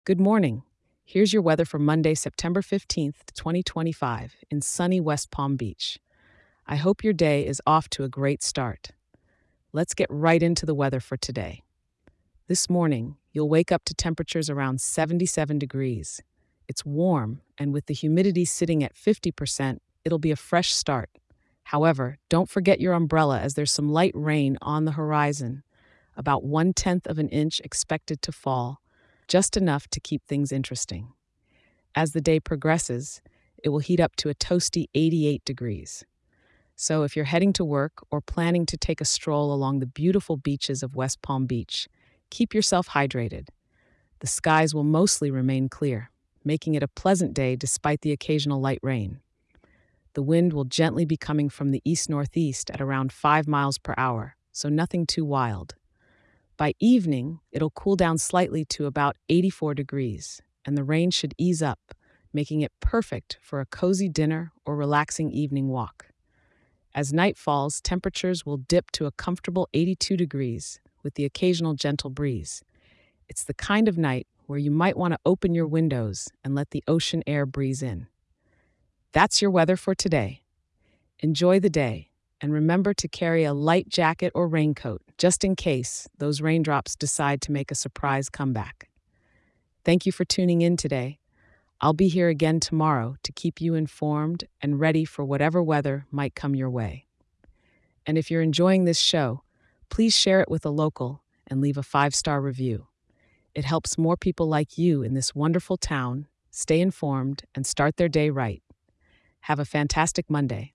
Good morning. Here's your weather for Monday, September 15th, 2025, in sunny West Palm Beach. I hope your day is off to a great start. Let's get right into the weather for today. This morning, you'll wake up to temperatures around 77 degrees. It's warm, and with the humidity sitting at 50%, it'll be a fresh start. However, don't forget your umbrella as there's some light rain on the horizon, about 1/10 of an inch expected to fall, just enough to keep things interesting. As the day progresses, it will heat up to a toasty 88 degrees. So if you're heading to work or planning to take a stroll along the beautiful beaches of West Palm Beach, keep yourself hydrated. The skies will mostly remain clear, making it a pleasant day despite the occasional light rain. The wind will gently be coming from the east-northeast at around 5 miles per hour, so nothing too wild. By evening, it'll cool down slightly to about 84 degrees, and the rain should ease up, making it perfect for a cozy dinner or relaxing evening walk. As night falls, temperatures will dip to a comfortable 82 degrees, with the occasional gentle breeze. It's the kind of night where you might want to open your windows and let the ocean air breeze in. That's your weather for today. Enjoy the day, and remember to carry a light jacket or raincoat just in case those raindrops decide to make a surprise comeback. Thank you for tuning in today. I'll be here again tomorrow to keep you informed and ready for whatever weather might come your way. And if you're enjoying this show, please share it with a local and leave a 5-star review. It helps more people like you in this wonderful town stay informed and start their day right. Have a fantastic Monday.